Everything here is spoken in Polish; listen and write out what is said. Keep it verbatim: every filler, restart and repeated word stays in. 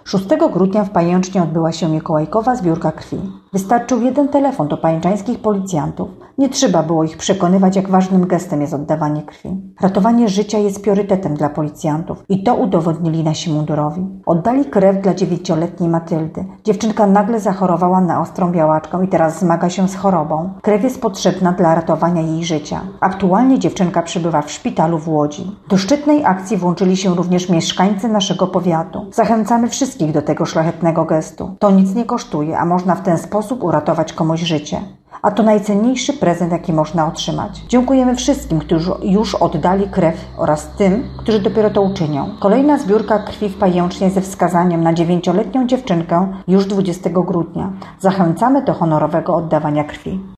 szóstego grudnia w Pajęcznie odbyła się mikołajkowa zbiórka krwi. Wystarczył jeden telefon do pajęczańskich policjantów. Nie trzeba było ich przekonywać, jak ważnym gestem jest oddawanie krwi. Ratowanie życia jest priorytetem dla policjantów i to udowodnili nasi mundurowi. Oddali krew dla dziewięcioletniej Matyldy. Dziewczynka nagle zachorowała na ostrą białaczkę i teraz zmaga się z chorobą. Krew jest potrzebna dla ratowania jej życia. Aktualnie dziewczynka przebywa w szpitalu w Łodzi. Do szczytnej akcji włączyli się również mieszkańcy naszego powiatu. Zachęcamy wszystkich do tego szlachetnego gestu. To nic nie kosztuje, a można w ten sposób uratować komuś życie. A to najcenniejszy prezent, jaki można otrzymać. Dziękujemy wszystkim, którzy już oddali krew oraz tym, którzy dopiero to uczynią. Kolejna zbiórka krwi w Pajęcznie ze wskazaniem na dziewięcioletnią dziewczynkę już dwudziestego grudnia. Zachęcamy do honorowego oddawania krwi.